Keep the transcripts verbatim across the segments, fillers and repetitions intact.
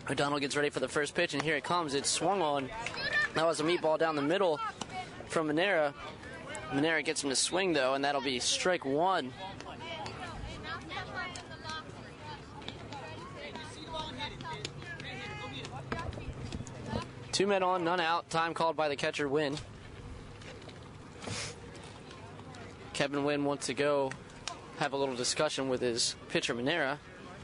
O'Donnell gets ready for the first pitch, and here it comes. It's swung on. That was a meatball down the middle from Manera. Manera gets him to swing, though, and that'll be strike one. Two men on, none out. Time called by the catcher, Wynn. Kevin Wynn wants to go have a little discussion with his pitcher, Manera.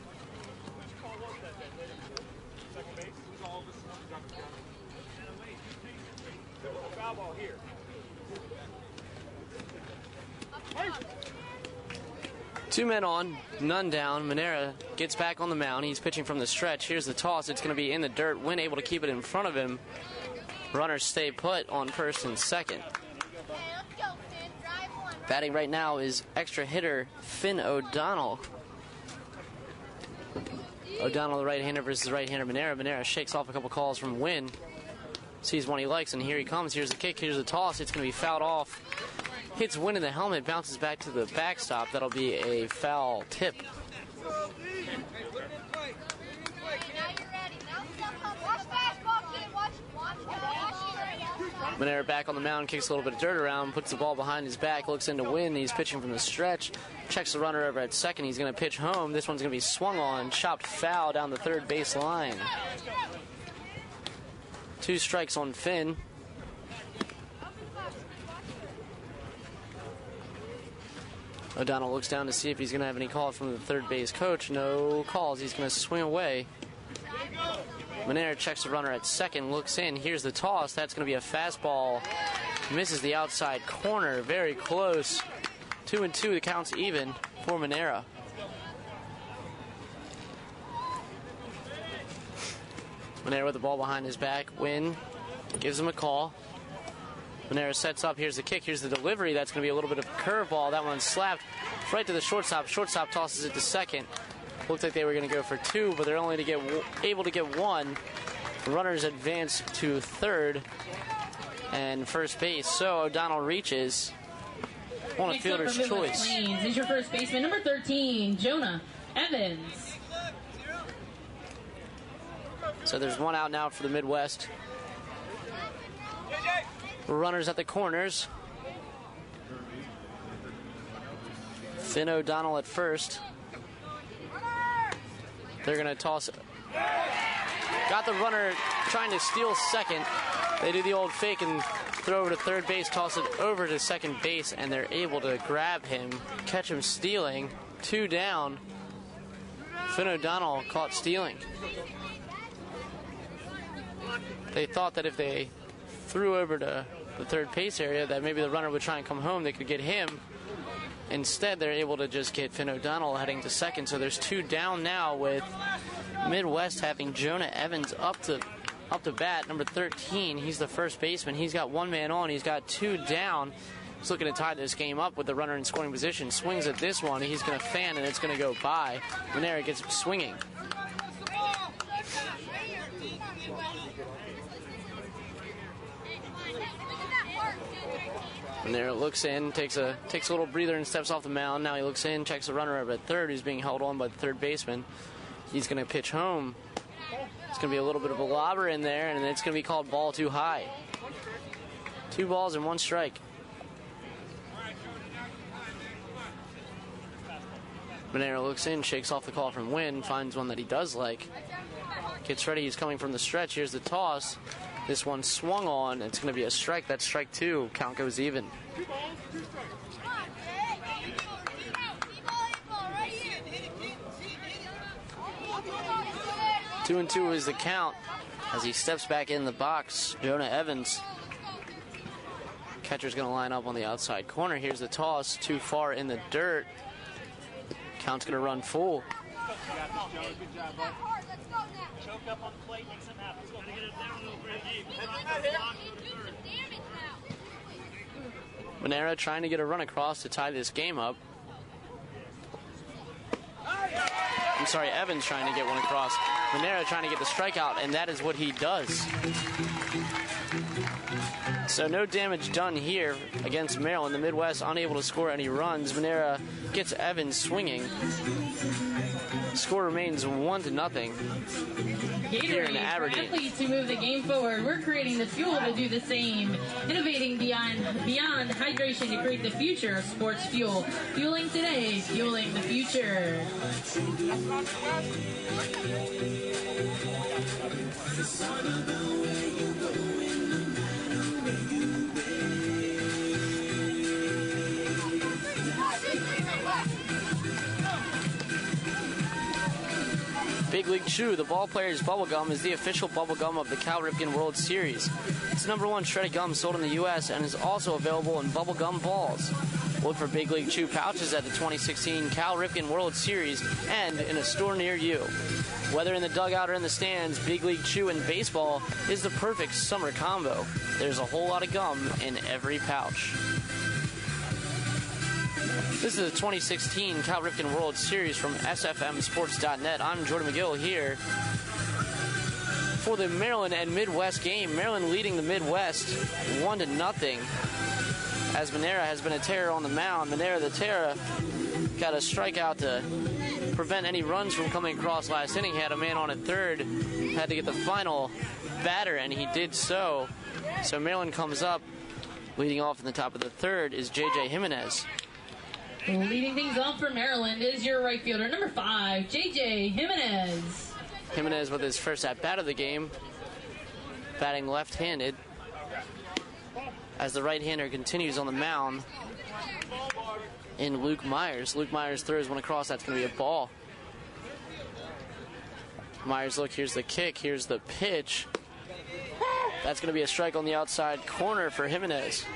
Two men on, none down. Manera gets back on the mound. He's pitching from the stretch. Here's the toss. It's going to be in the dirt. Wynn able to keep it in front of him. Runners stay put on first and second. Batting right now is extra hitter Finn O'Donnell. O'Donnell, the right-hander versus right-hander Manera. Manera shakes off a couple calls from Wynn. Sees one he likes, and here he comes. Here's the kick. Here's the toss. It's going to be fouled off. Hits Wynn in the helmet, bounces back to the backstop. That'll be a foul tip. Manera back on the mound, kicks a little bit of dirt around, puts the ball behind his back, looks into Wynn. He's pitching from the stretch, checks the runner over at second. He's going to pitch home. This one's going to be swung on, chopped foul down the third base line. Two strikes on Finn. O'Donnell looks down to see if he's going to have any call from the third base coach. No calls. He's going to swing away. Manera checks the runner at second, looks in. Here's the toss. That's going to be a fastball. Misses the outside corner. Very close. Two and two. The count's even for Manera. Manera with the ball behind his back. Wynn gives him a call. Manera sets up. Here's the kick. Here's the delivery. That's going to be a little bit of a curveball. That one's slapped right to the shortstop. Shortstop tosses it to second. Looked like they were going to go for two, but they're only to get able to get one. The runners advance to third and first base. So O'Donnell reaches on a fielder's choice. Is your first baseman, number thirteen, Jonah Evans. So there's one out now for the Midwest. Runners at the corners. Finn O'Donnell at first. They're going to toss it. Got the runner trying to steal second. They do the old fake and throw over to third base, toss it over to second base, and they're able to grab him, catch him stealing. Two down. Finn O'Donnell caught stealing. They thought that if they threw over to the third base area that maybe the runner would try and come home, they could get him. Instead, they're able to just get Finn O'Donnell heading to second. So there's two down now, with Midwest having Jonah Evans up to up to bat, number thirteen. He's the first baseman. He's got one man on. He's got two down. He's looking to tie this game up with the runner in scoring position. Swings at this one. He's going to fan, and it's going to go by. Manera gets swinging. Manera looks in, takes a takes a little breather and steps off the mound. Now he looks in, checks the runner over at third, who's being held on by the third baseman. He's going to pitch home. It's going to be a little bit of a lobber in there, and it's going to be called ball too high. Two balls and one strike. Manera looks in, shakes off the call from Wynn, finds one that he does like. Gets ready, he's coming from the stretch. Here's the toss. This one swung on. It's going to be a strike. That's strike two. Count goes even. Two and two is the count as he steps back in the box. Jonah Evans. Catcher's going to line up on the outside corner. Here's the toss. Too far in the dirt. Count's going to run full. Manera trying to get a run across to tie this game up. I'm sorry, Evans trying to get one across. Manera trying to get the strikeout, and that is what he does. So no damage done here against Maryland. The Midwest unable to score any runs. Manera gets Evans swinging. Score remains one to nothing. Here in Gatorade, for Aberdeen. athletes who move the game forward, we're creating the fuel to do the same. Innovating beyond beyond hydration to create the future of sports fuel. Fueling today, fueling the future. Big League Chew, the ball player's bubblegum, is the official bubblegum of the Cal Ripken World Series. It's number one shredded gum sold in the U S and is also available in bubblegum balls. Look for Big League Chew pouches at the twenty sixteen Cal Ripken World Series and in a store near you. Whether in the dugout or in the stands, Big League Chew and baseball is the perfect summer combo. There's a whole lot of gum in every pouch. This is the twenty sixteen Cal Ripken World Series from S F M Sports dot net. I'm Jordan McGill here for the Maryland and Midwest game. Maryland leading the Midwest one to nothing. As Manera has been a terror on the mound. Manera the Terror got a strikeout to prevent any runs from coming across last inning. He had a man on at third, had to get the final batter, and he did so. So Maryland comes up. Leading off in the top of the third is J J Jimenez. Leading things off for Maryland is your right fielder, number five, J J Jimenez. Jimenez with his first at-bat of the game, batting left-handed as the right-hander continues on the mound in Luke Myers. Luke Myers throws one across. That's going to be a ball. Myers, look, here's the kick. Here's the pitch. That's going to be a strike on the outside corner for Jimenez.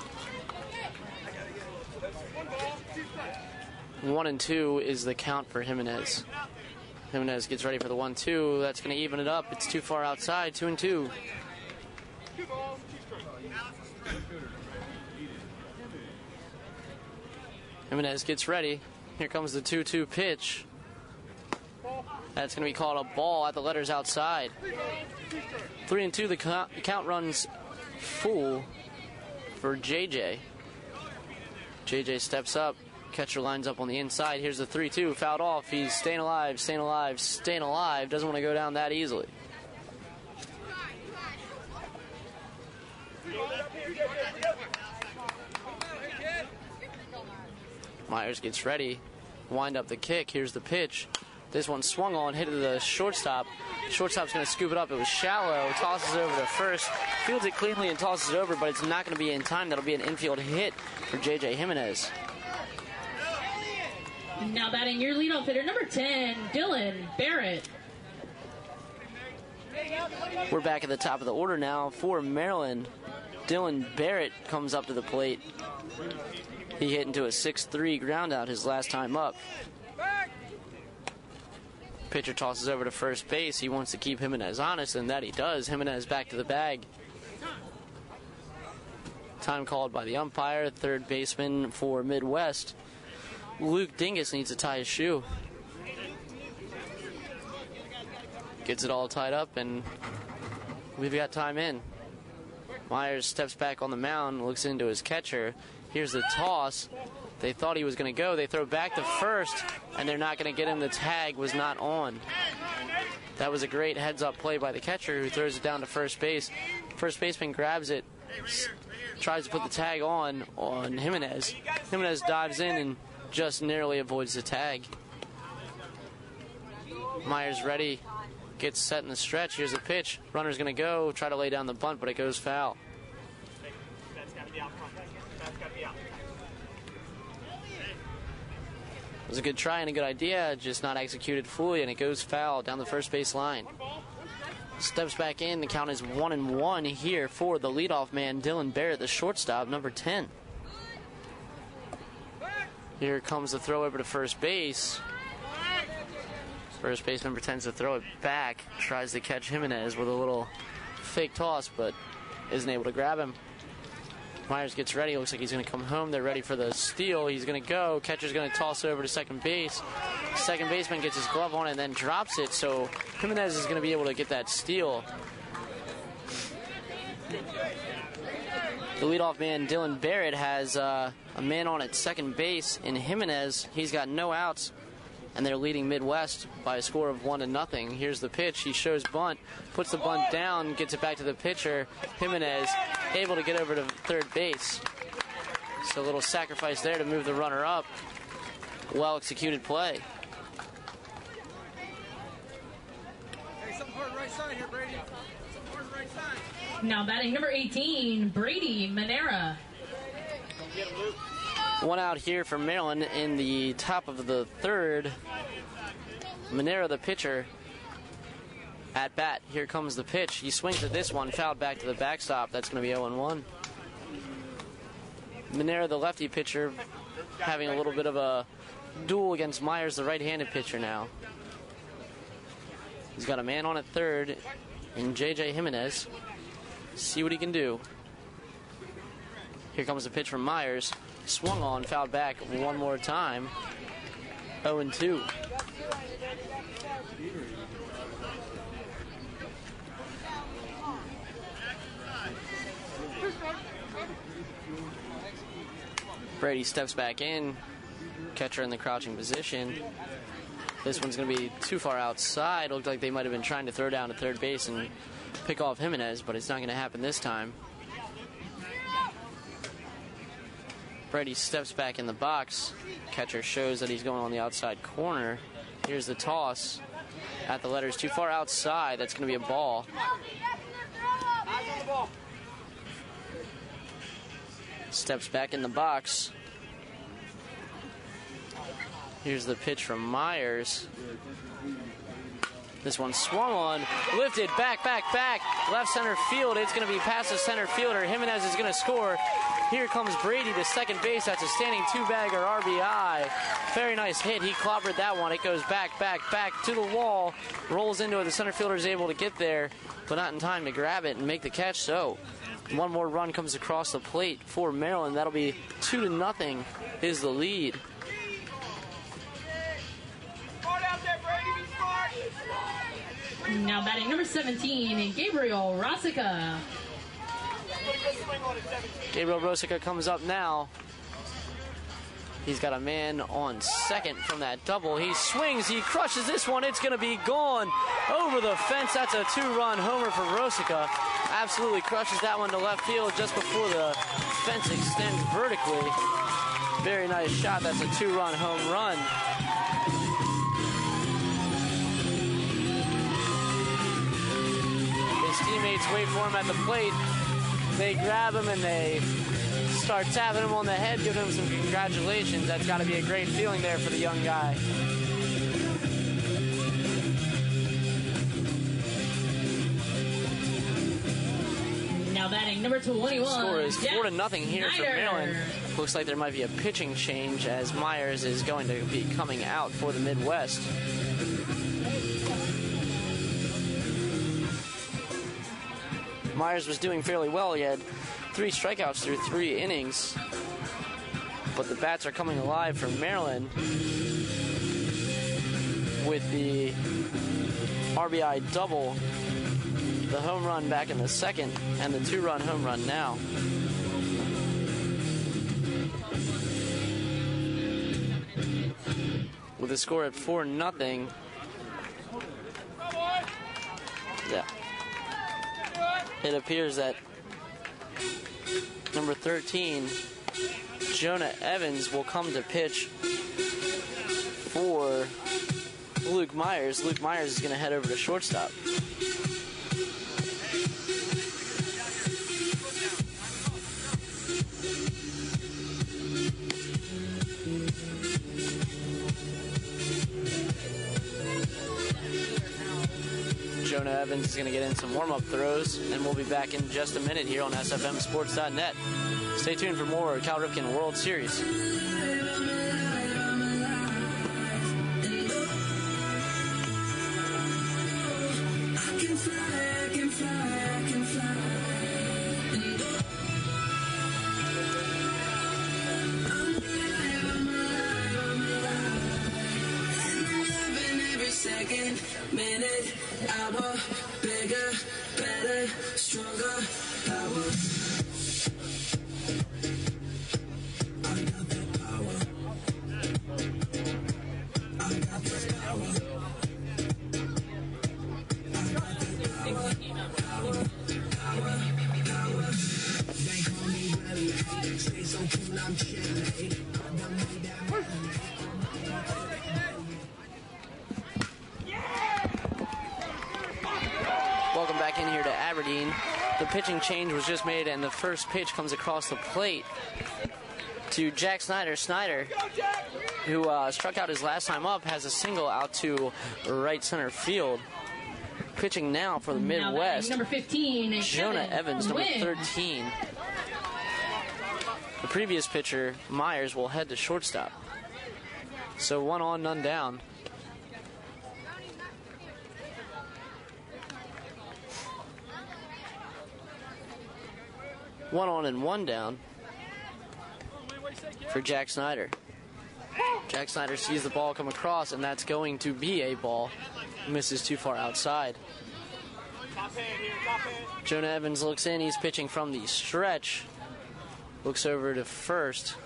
One and two is the count for Jimenez. Jimenez gets ready for the one two. That's going to even it up. It's too far outside. Two and two. Jimenez gets ready. Here comes the two two pitch. That's going to be called a ball at the letters outside. Three and two. The count, the count runs full for J J. J J steps up. Catcher lines up on the inside. Here's the three two. Fouled off. He's staying alive, staying alive, staying alive. Doesn't want to go down that easily. Myers gets ready. Wind up the kick. Here's the pitch. This one swung on, hit the shortstop. Shortstop's going to scoop it up. It was shallow. Tosses it over to first. Fields it cleanly and tosses it over, but it's not going to be in time. That'll be an infield hit for J J Jimenez. Now batting your leadoff hitter, number ten, Dylan Barrett. We're back at the top of the order now for Maryland. Dylan Barrett comes up to the plate. He hit into a six three ground out his last time up. Pitcher tosses over to first base. He wants to keep Jimenez honest, and that he does. Jimenez back to the bag. Time called by the umpire. Third baseman for Midwest, Luke Dingus, needs to tie his shoe. Gets it all tied up, and we've got time in. Myers steps back on the mound, looks into his catcher. Here's the toss. They thought he was going to go. They throw back to first, and they're not going to get him. The tag was not on. That was a great heads-up play by the catcher, who throws it down to first base. First baseman grabs it, tries to put the tag on on Jimenez. Jimenez dives in and just narrowly avoids the tag. Myers ready, gets set in the stretch. Here's a pitch. Runner's going to go, try to lay down the bunt, but it goes foul. It was a good try and a good idea, just not executed fully, and it goes foul down the first base line. Steps back in. The count is one and one here for the leadoff man, Dylan Barrett, the shortstop, number ten. Here comes the throw over to first base. First base number ten to throw it back. Tries to catch Jimenez with a little fake toss, but isn't able to grab him. Myers gets ready. Looks like he's going to come home. They're ready for the steal. He's going to go. Catcher's going to toss it over to second base. Second baseman gets his glove on it and then drops it. So Jimenez is going to be able to get that steal. The leadoff man, Dylan Barrett, has uh, a man on at second base in Jimenez. He's got no outs. and they're leading Midwest by a score of one to nothing. Here's the pitch. He shows bunt, puts the bunt down, gets it back to the pitcher. Jimenez able to get over to third base. So a little sacrifice there to move the runner up. Well executed play. Hey, something hard right side here, Brady. Something hard right side. Now batting number eighteen, Brady Manera. One out here for Maryland in the top of the third. Manera, the pitcher, at bat. Here comes the pitch. He swings at this one, fouled back to the backstop. That's going to be oh and one. Manera, the lefty pitcher, having a little bit of a duel against Myers, the right-handed pitcher now. He's got a man on at third in J J Jimenez. See what he can do. Here comes the pitch from Myers. Swung on, fouled back one more time. oh and two. Brady steps back in. Catcher in the crouching position. This one's going to be too far outside. Looked like they might have been trying to throw down to third base and pick off Jimenez, but it's not going to happen this time. Brady steps back in the box. Catcher shows that he's going on the outside corner. Here's the toss at the letters. Too far outside. That's going to be a ball. Steps back in the box. Here's the pitch from Myers. This one swung on, lifted, back, back, back, left center field. It's going to be past the center fielder. Jimenez is going to score. Here comes Brady to second base. That's a standing two-bagger R B I. Very nice hit. He clobbered that one. It goes back, back, back to the wall. Rolls into it. The center fielder is able to get there, but not in time to grab it and make the catch. So one more run comes across the plate for Maryland. That'll be two to nothing is the lead. Now batting number seventeen, Gabriel Rosica. Gabriel Rosica comes up now. He's got a man on second from that double. He swings, he crushes this one. It's going to be gone over the fence. That's a two-run homer for Rosica. Absolutely crushes that one to left field just before the fence extends vertically. Very nice shot. That's a two-run home run. His teammates wait for him at the plate. They grab him and they start tapping him on the head, giving him some congratulations. That's got to be a great feeling there for the young guy. Now batting number twenty-one. Score is Jeff four to nothing here Snyder. for Maryland. Looks like there might be a pitching change as Myers is going to be coming out for the Midwest. Myers was doing fairly well. He had three strikeouts through three innings. But the bats are coming alive for Maryland with the R B I double, the home run back in the second, and the two-run home run now. With a score at four nothing. Yeah. It appears that number thirteen, Jonah Evans, will come to pitch for Luke Myers. Luke Myers is going to head over to shortstop. Jonah Evans is going to get in some warm-up throws, and we'll be back in just a minute here on S F M Sports dot net. Stay tuned for more Cal Ripken World Series. Second, minute, hour, bigger, better, stronger, power. I got that power. I got Welcome back in here to Aberdeen. The pitching change was just made, and the first pitch comes across the plate to Jack Snyder. Snyder, who uh, struck out his last time up, has a single out to right center field. Pitching now for the Now Midwest, number fifteen, Jonah Kevin Evans, number Wynn. thirteen. The previous pitcher, Myers, will head to shortstop. So one on, none down. One on and one down for Jack Snyder. Jack Snyder sees the ball come across, and that's going to be a ball. Misses too far outside. Jonah Evans looks in. He's pitching from the stretch. Looks over to first.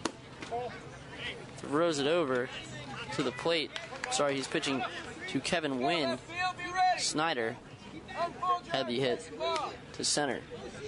Throws it over to the plate. Sorry, he's pitching to Kevin Wynn. Snyder had the hit to center.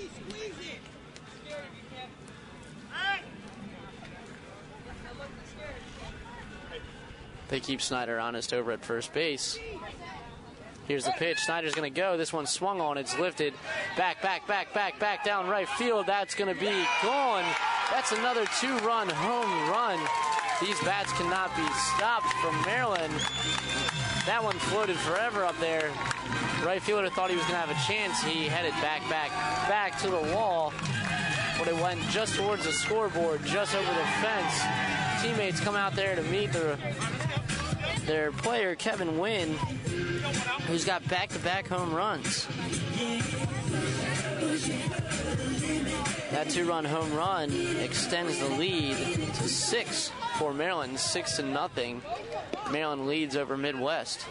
They keep Snyder honest over at first base. Here's the pitch. Snyder's going to go. This one swung on. It's lifted. Back, back, back, back, back down right field. That's going to be gone. That's another two-run home run. These bats cannot be stopped from Maryland. That one floated forever up there. Right fielder thought he was going to have a chance. He headed back, back, back to the wall. But it went just towards the scoreboard, just over the fence. Teammates come out there to meet the, their player, Kevin Wynn, who's got back-to-back home runs. That two-run home run extends the lead to six for Maryland, six to nothing. Maryland leads over Midwest.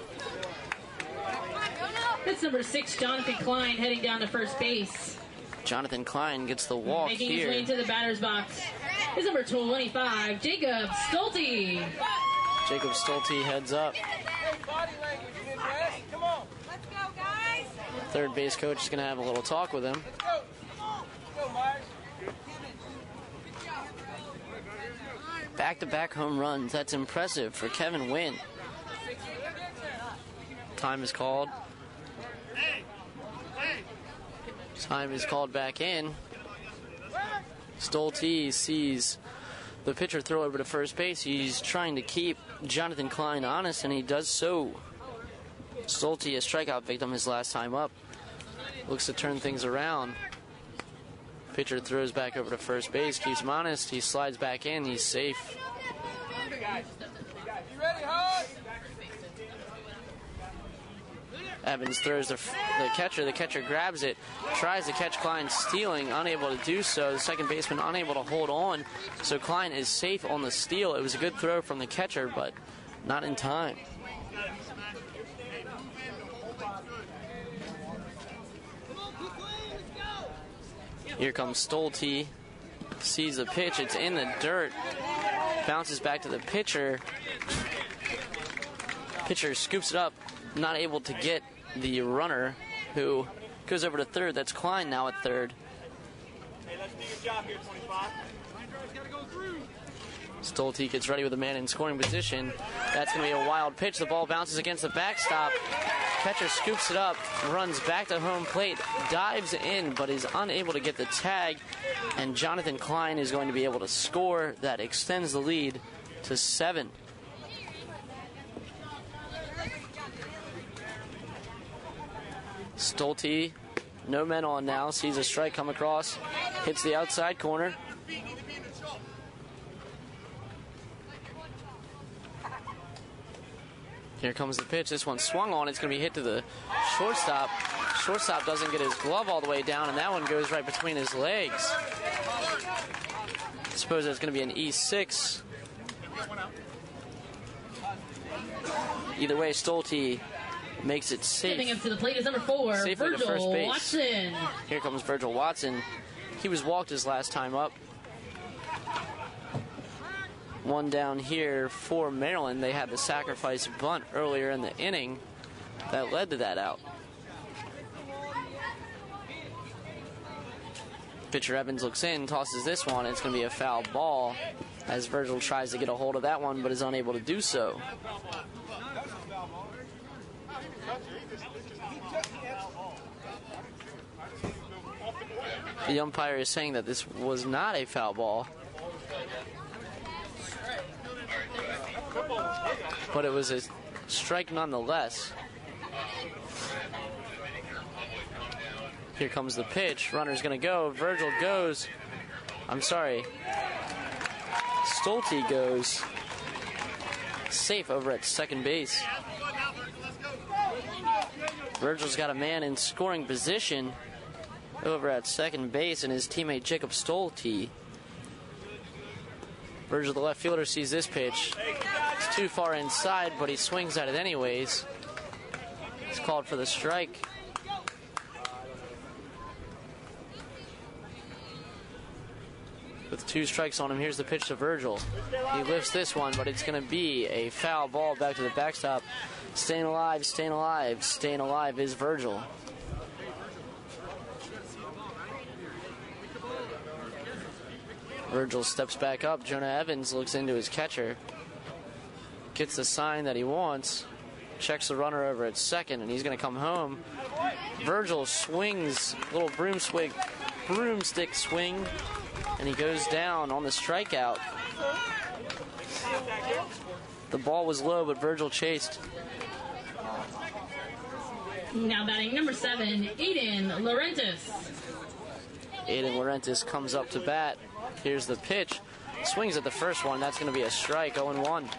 That's number six, Jonathan Klein, heading down to first base. Jonathan Klein gets the walk Making here. his way into the batter's box is number twenty-five, Jacob Stolte. Jacob Stolte heads up. Third base coach is going to have a little talk with him. Back-to-back home runs. That's impressive for Kevin Wynn. Time is called. Time is called back in. Stolte sees the pitcher throw over to first base. He's trying to keep Jonathan Klein honest, and he does so. Stolte, a strikeout victim his last time up, looks to turn things around. Pitcher throws back over to first base, keeps him honest. He slides back in. He's safe. Evans throws the, the catcher. The catcher grabs it, tries to catch Klein stealing, unable to do so. The second baseman unable to hold on, so Klein is safe on the steal. It was a good throw from the catcher, but not in time. Here comes Stolte. Sees the pitch. It's in the dirt. Bounces back to the pitcher. Pitcher scoops it up. Not able to get the runner, who goes over to third. That's Klein now at third. Hey, let's do your job here, twenty-five. Stolte gets ready with a man in scoring position. That's going to be a wild pitch. The ball bounces against the backstop. Catcher scoops it up, runs back to home plate, dives in, but is unable to get the tag. And Jonathan Klein is going to be able to score. That extends the lead to seven. Stolte, no men on now, sees a strike come across, hits the outside corner. Here comes the pitch. This one swung on. It's going to be hit to the shortstop. Shortstop doesn't get his glove all the way down, and that one goes right between his legs. I suppose that's going to be an E six. Either way, Stolte makes it safe. Stepping up to the plate is number four, Safely to first Virgil base. Watson. Here comes Virgil Watson. He was walked his last time up. one down here for Maryland. They had the sacrifice bunt earlier in the inning that led to that out. Pitcher Evans looks in, tosses this one. It's going to be a foul ball as Virgil tries to get a hold of that one but is unable to do so. The umpire is saying that this was not a foul ball, but it was a strike nonetheless. Here comes the pitch. Runner's going to go. Virgil goes. I'm sorry. Stolte goes. Safe over at second base. Virgil's got a man in scoring position over at second base, and his teammate Jacob Stolte. Virgil, the left fielder, sees this pitch. It's too far inside, but he swings at it anyways. It's called for the strike. With two strikes on him, here's the pitch to Virgil. He lifts this one, but it's going to be a foul ball back to the backstop. Staying alive, staying alive, staying alive is Virgil. Virgil steps back up. Jonah Evans looks into his catcher. Gets the sign that he wants. Checks the runner over at second, and he's going to come home. Virgil swings, little broomstick, broomstick swing, and he goes down on the strikeout. The ball was low, but Virgil chased. Now batting number seven, Aiden Laurentis. Aiden Laurentis comes up to bat. Here's the pitch. Swings at the first one. That's going to be a strike, oh and one.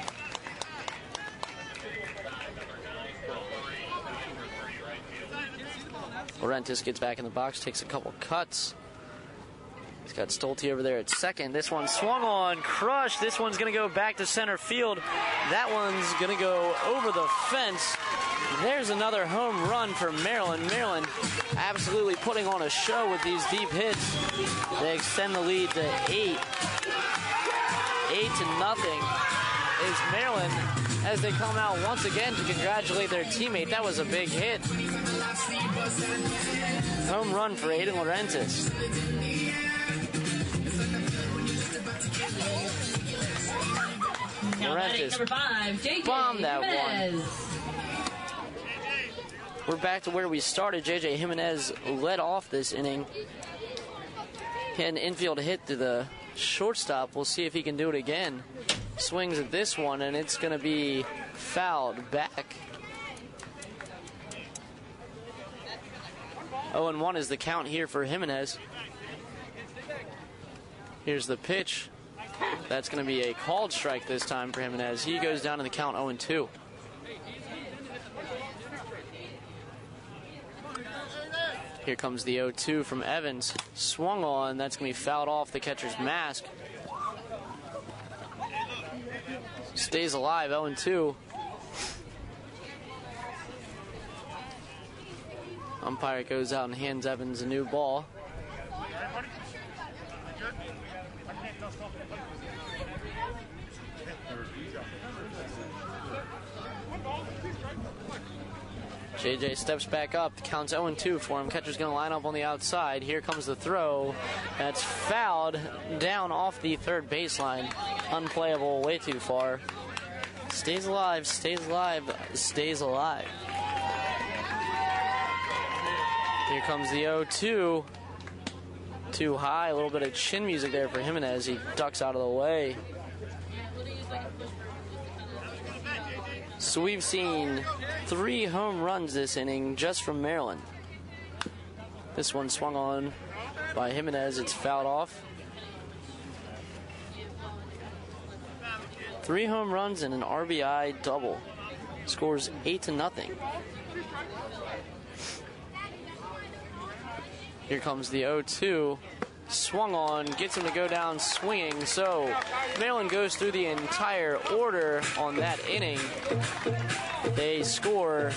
Laurentis gets back in the box, takes a couple cuts. He's got Stolte over there at second. This one swung on, crushed. This one's going to go back to center field. That one's going to go over the fence. There's another home run for Maryland. Maryland absolutely putting on a show with these deep hits. They extend the lead to eight. Eight to nothing is Maryland as they come out once again to congratulate their teammate. That was a big hit. Home run for Aiden Laurentis. Laurentis number five, J J bombed that Jimenez. one. We're back to where we started. J J Jimenez led off this inning. He had an infield hit to the shortstop. We'll see if he can do it again. Swings at this one, and it's going to be fouled back. oh and one is the count here for Jimenez. Here's the pitch. That's going to be a called strike this time for Jimenez. He goes down in the count oh and two. Here comes the oh two from Evans. Swung on. That's going to be fouled off the catcher's mask. Stays alive, oh and two. Umpire goes out and hands Evans a new ball. J J steps back up. The count's oh and two for him. Catcher's going to line up on the outside. Here comes the throw. That's fouled down off the third baseline. Unplayable, way too far. Stays alive, stays alive, stays alive. Here comes the oh two. Too high. A little bit of chin music there for Jimenez. He ducks out of the way. So we've seen three home runs this inning just from Maryland. This one swung on by Jimenez. It's fouled off. Three home runs and an R B I double. Scores eight to nothing. Here comes the oh two. Swung on, gets him to go down swinging. So Maryland goes through the entire order on that inning. They score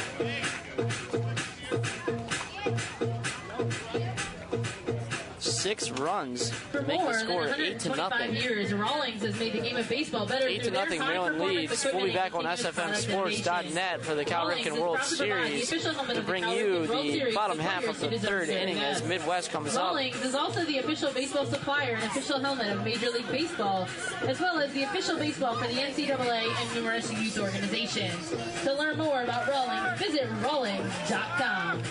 six six runs For to make more the than score eight to one hundred twenty-five nothing. years, Rawlings has made the game of baseball better Eight through to nothing, their Maryland high-performance leads. equipment We'll be back and on continuous S F M product Sports dot net innovation. for the Cal Rawlings Ripken is World proud to provide the Series official helmet to of the bring Cal you Ripken World the Series bottom to half of the players who third deserve inning it. as Midwest comes up. Rawlings is also the official baseball supplier and official helmet of Major League Baseball, as well as the official baseball for the N C double A and numerous youth organizations. To learn more about Rawlings, visit rawlings dot com.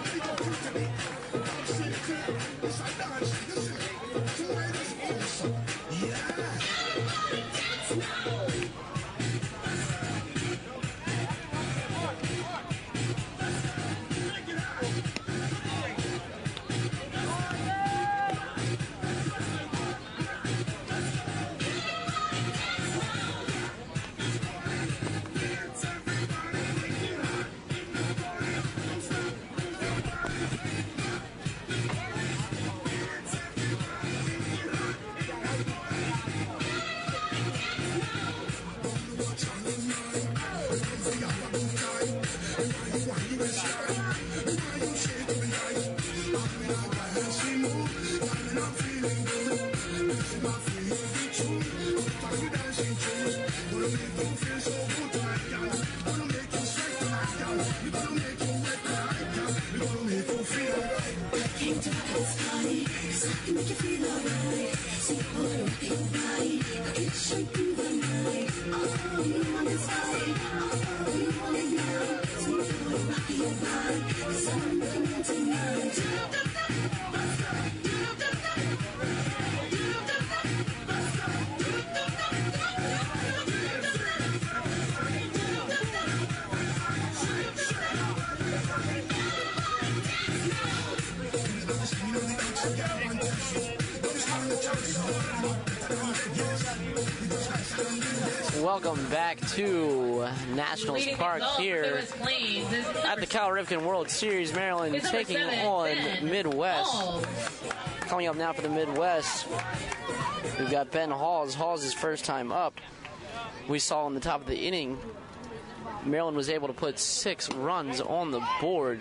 Welcome back to Nationals Leading Park things off, here Lewis Plains is at number the Cal Ripken World Series. Maryland It's number taking seven, on Ben Midwest. Hall. Coming up now for the Midwest, we've got Ben Halls. Halls is first time up. We saw in the top of the inning, Maryland was able to put six runs on the board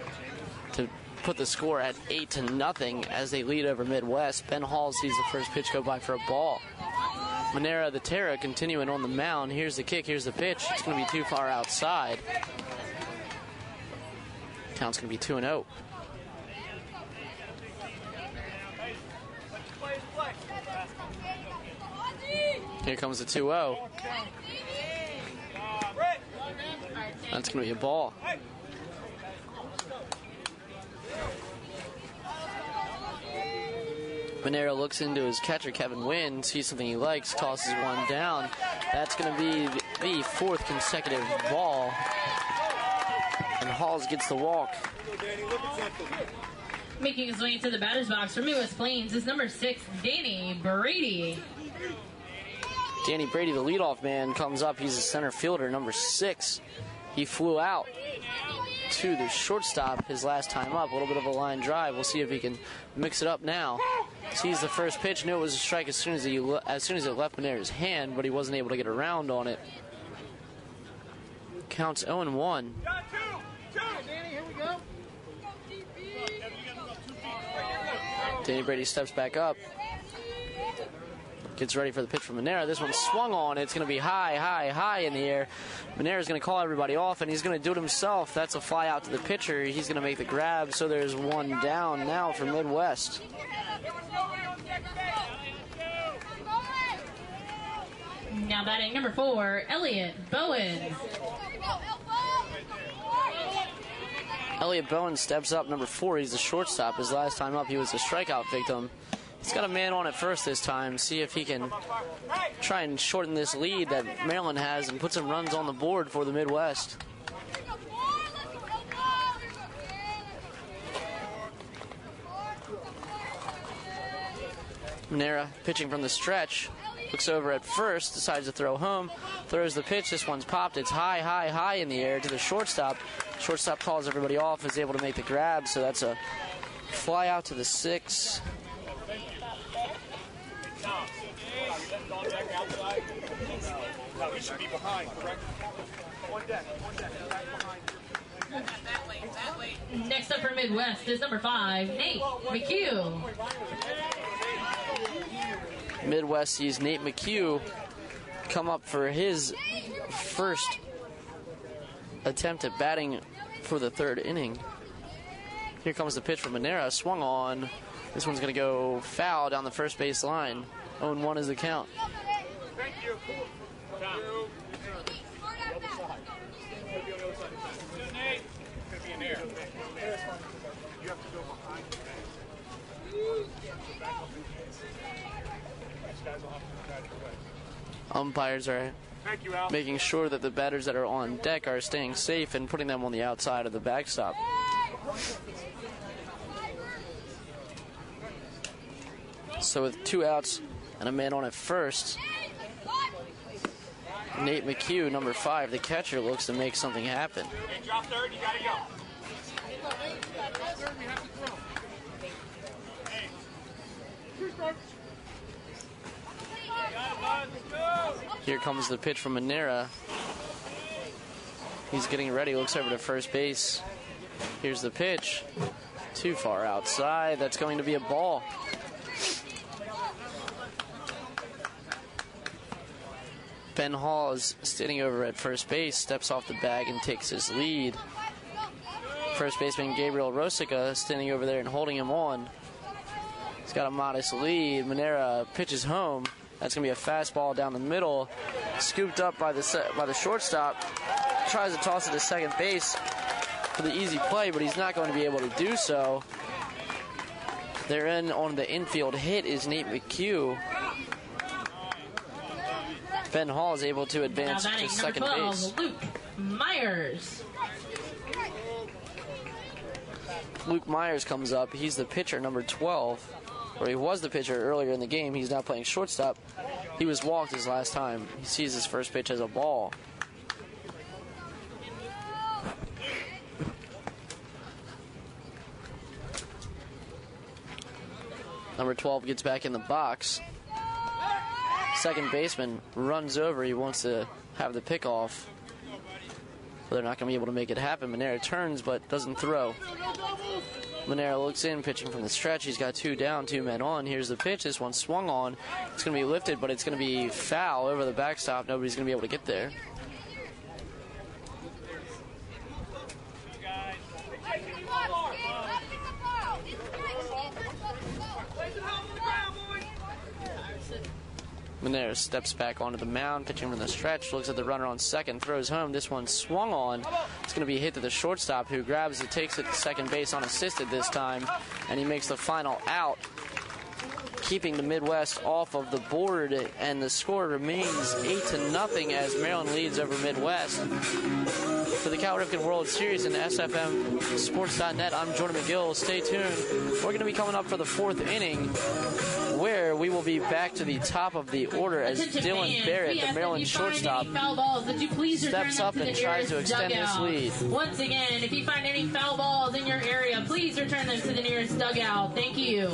to put the score at eight to nothing as they lead over Midwest. Ben Hall sees the first pitch go by for a ball. Manera the Terra continuing on the mound. Here's the kick, here's the pitch. It's going to be too far outside. Count's going to be two and oh. Here comes the two oh. That's going to be a ball. Monero looks into his catcher, Kevin Wynn, sees something he likes, tosses one down. That's going to be the fourth consecutive ball. And Halls gets the walk. Making his way into the batter's box from Midwest Plains is number six, Danny Brady. Danny Brady, the leadoff man, comes up. He's a center fielder, number six. He flew out to the shortstop his last time up. A little bit of a line drive. We'll see if he can mix it up now. Sees the first pitch. Knew it was a strike as soon as he as soon as it left Monera's hand, but he wasn't able to get around on it. Counts oh and one. Danny Brady steps back up. Gets ready for the pitch from Monera. This one swung on. It's going to be high, high, high in the air. Monera's going to call everybody off, and he's going to do it himself. That's a fly out to the pitcher. He's going to make the grab, so there's one down now for Midwest. Now batting number four, Elliot Bowen. Elliot Bowen steps up, number four. He's the shortstop. His last time up, he was a strikeout victim. He's got a man on at first this time. See if he can try and shorten this lead that Maryland has and put some runs on the board for the Midwest. Monera pitching from the stretch. Looks over at first, decides to throw home, throws the pitch. This one's popped. It's high, high, high in the air to the shortstop. Shortstop calls everybody off, is able to make the grab, so that's a fly out to the six. No, he should be behind, correct? One deck, one deck, back behind. Next up for Midwest is number five, Nate McHugh. Midwest sees Nate McHugh come up for his first attempt at batting for the third inning. Here comes the pitch from Manera, swung on. This one's going to go foul down the first base line. oh and one is the count. Thank you. Umpires are Thank you, Al. making sure that the batters that are on deck are staying safe and putting them on the outside of the backstop. So with two outs and a man on at first, Nate McHugh, number five, the catcher, looks to make something happen. Hey, drop third, you gotta go. Here comes the pitch from Manera. He's getting ready, looks over to first base. Here's the pitch. Too far outside. That's going to be a ball. Ben Hall is sitting over at first base, steps off the bag and takes his lead. First baseman Gabriel Rosica standing over there and holding him on. He's got a modest lead. Manera pitches home. That's going to be a fastball down the middle, scooped up by the by the shortstop. Tries to toss it to second base for the easy play, but he's not going to be able to do so. They're in on the infield hit is Nate McHugh. Ben Hall is able to advance to second twelve, base. Luke Myers. Luke Myers comes up. He's the pitcher, number twelve. Or he was the pitcher earlier in the game. He's now playing shortstop. He was walked his last time. He sees his first pitch as a ball. Number twelve gets back in the box. Second baseman runs over. He wants to have the pickoff. But they're not going to be able to make it happen. Manera turns but doesn't throw. Manera looks in, pitching from the stretch. He's got two down, two men on. Here's the pitch. This one swung on. It's going to be lifted, but it's going to be foul over the backstop. Nobody's going to be able to get there. Manera steps back onto the mound, pitching from the stretch, looks at the runner on second, throws home. This one swung on. It's going to be hit to the shortstop, who grabs it, takes it to second base unassisted this time, and he makes the final out, keeping the Midwest off of the board, and the score remains eight to nothing as Maryland leads over Midwest. For the Cal Ripken World Series and S F M Sports dot net, I'm Jordan McGill. Stay tuned. We're going to be coming up for the fourth inning, where we will be back to the top of the order as Dylan fans, Barrett, the Maryland shortstop, foul balls, that you please steps up and tries to extend this lead. Once again, if you find any foul balls in your area, please return them to the nearest dugout. Thank you.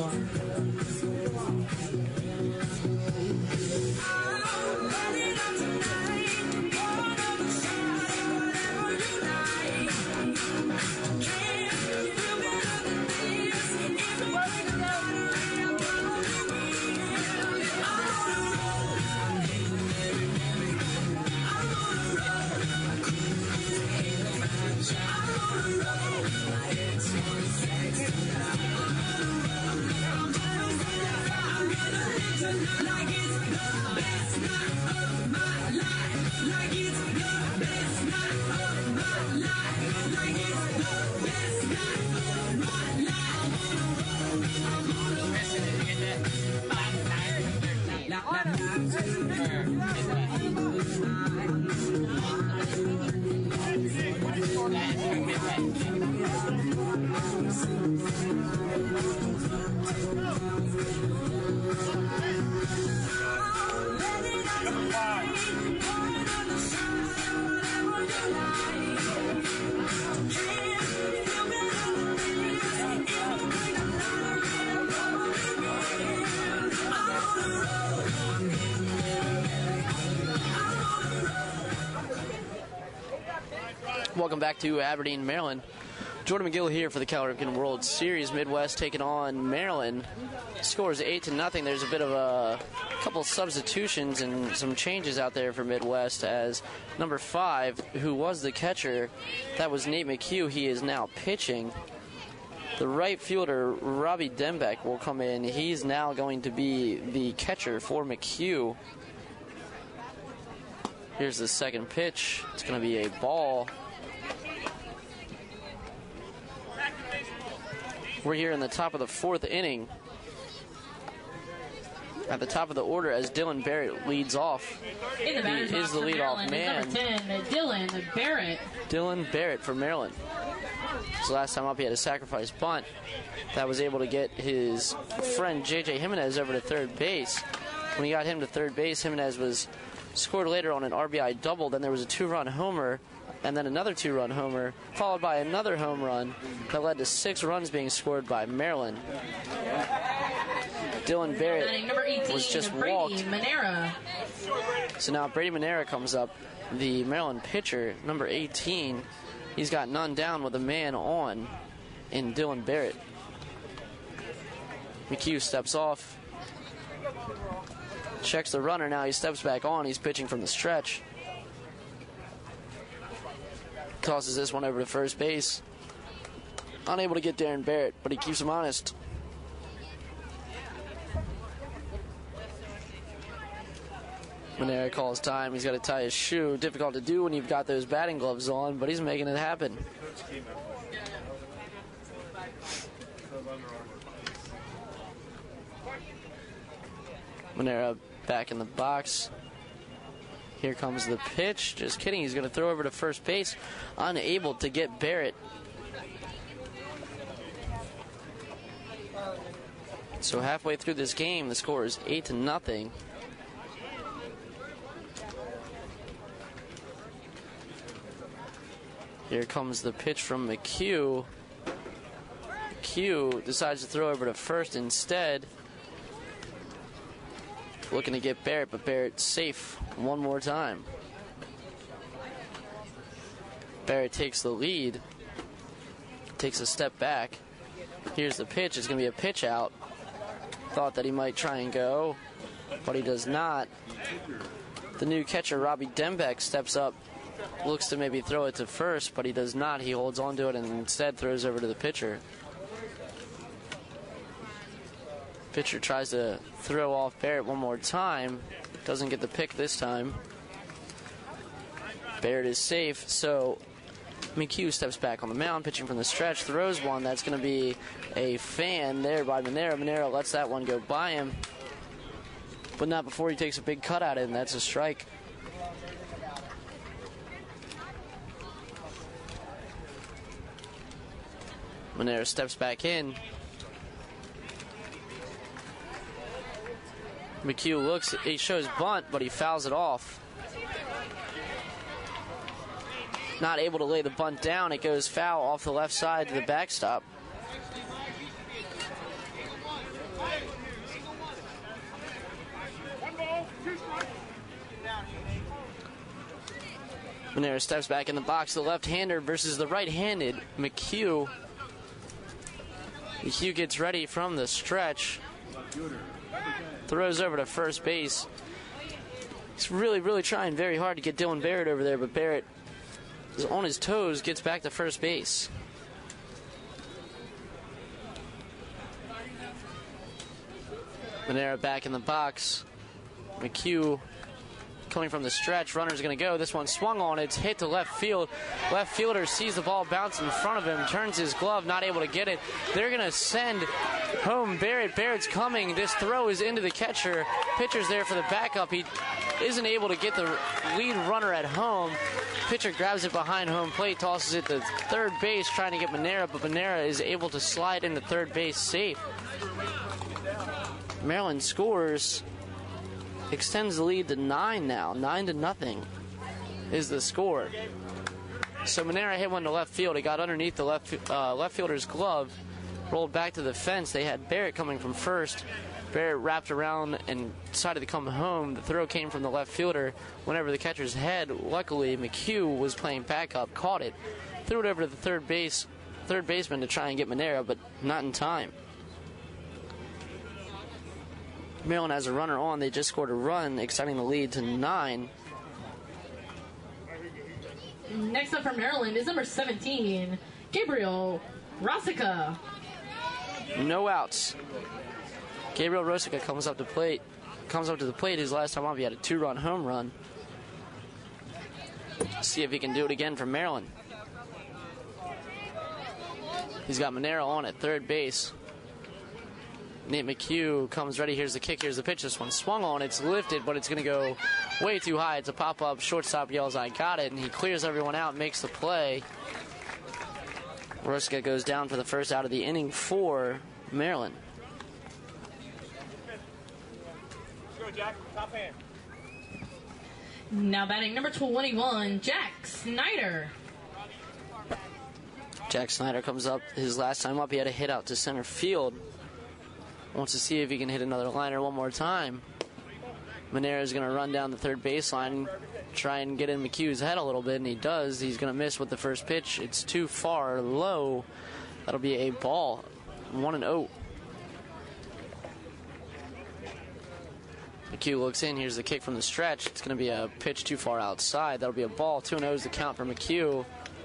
Welcome back to Aberdeen, Maryland. Jordan McGill here for the Cal Ripken World Series. Midwest taking on Maryland. Score is eight to nothing. There's a bit of a couple substitutions and some changes out there for Midwest, as number five, who was the catcher, that was Nate McHugh. He is now pitching. The right fielder, Robbie Dembeck, will come in. He's now going to be the catcher for McHugh. Here's the second pitch. It's going to be a ball. We're here in the top of the fourth inning. At the top of the order as Dylan Barrett leads off. In the batter's he box is the for leadoff Maryland, man. number ten, Dylan Barrett. Dylan Barrett for Maryland. So last time up he had a sacrifice bunt that was able to get his friend J J Jimenez over to third base. When he got him to third base, Jimenez was scored later on an R B I double. Then there was a two-run homer, and then another two-run homer, followed by another home run that led to six runs being scored by Maryland. Dylan Barrett eighteen, was just Brady walked. Manera. So now Brady Manera comes up, the Maryland pitcher, number eighteen. He's got none down with a man on in Dylan Barrett. McHugh steps off. Checks the runner now. He steps back on. He's pitching from the stretch. Tosses this one over to first base. Unable to get Darren Barrett, but he keeps him honest. Manera calls time. He's got to tie his shoe. Difficult to do when you've got those batting gloves on, but he's making it happen. Manera back in the box. Here comes the pitch. Just kidding. He's going to throw over to first base. Unable to get Barrett. So halfway through this game, the score is eight to nothing. Here comes the pitch from McHugh. McHugh decides to throw over to first instead. Looking to get Barrett, but Barrett's safe one more time. Barrett takes the lead. Takes a step back. Here's the pitch. It's going to be a pitch out. Thought that he might try and go, but he does not. The new catcher, Robbie Dembeck, steps up. Looks to maybe throw it to first, but he does not. He holds on to it and instead throws over to the pitcher. Pitcher tries to throw off Barrett one more time. Doesn't get the pick this time. Barrett is safe, so McHugh steps back on the mound, pitching from the stretch, throws one. That's going to be a fan there by Manera. Manera lets that one go by him, but not before he takes a big cut at it, and that's a strike. Manera steps back in. McHugh looks, he shows bunt, but he fouls it off. Not able to lay the bunt down. It goes foul off the left side to the backstop. Manera steps back in the box. The left-hander versus the right-handed McHugh. McHugh gets ready from the stretch. Throws over to first base. He's really, really trying very hard to get Dylan Barrett over there, but Barrett is on his toes, gets back to first base. Manera back in the box. McHugh coming from the stretch. Runner's going to go. This one swung on. It's hit to left field. Left fielder sees the ball bounce in front of him, turns his glove, not able to get it. They're going to send home Barrett. Barrett's coming. This throw is into the catcher. Pitcher's there for the backup. He isn't able to get the lead runner at home. Pitcher grabs it behind home plate, tosses it to third base, trying to get Manera, but Manera is able to slide into third base safe. Maryland scores, extends the lead to nine now. Nine to nothing is the score. So Manera hit one to left field. It got underneath the left uh, left fielder's glove, rolled back to the fence. They had Barrett coming from first. Barrett wrapped around and decided to come home. The throw came from the left fielder. Whenever the catcher's head, luckily McHugh was playing backup, caught it, threw it over to the third base, third baseman to try and get Manera, but not in time. Maryland has a runner on. They just scored a run, extending the lead to nine. Next up for Maryland is number seventeen, Gabriel Rosica. No outs. Gabriel Rosica comes up to plate. Comes up to the plate. His last time up, he had a two-run home run. See if he can do it again for Maryland. He's got Manera on at third base. Nate McHugh comes ready. Here's the kick. Here's the pitch. This one swung on. It's lifted, but it's going to go way too high. It's a pop-up. Shortstop yells, "I got it," and he clears everyone out, makes the play. Rosica goes down for the first out of the inning for Maryland. Go, Jack. Top hand. Now batting number twenty-one, Jack Snyder. Jack Snyder comes up. His last time up, he had a hit out to center field. Wants to see if he can hit another liner one more time. Manera is going to run down the third baseline, try and get in McHugh's head a little bit, and he does. He's going to miss with the first pitch. It's too far low. That'll be a ball. one and oh. McHugh looks in. Here's the kick from the stretch. It's going to be a pitch too far outside. That'll be a ball. two and oh is the count for McHugh.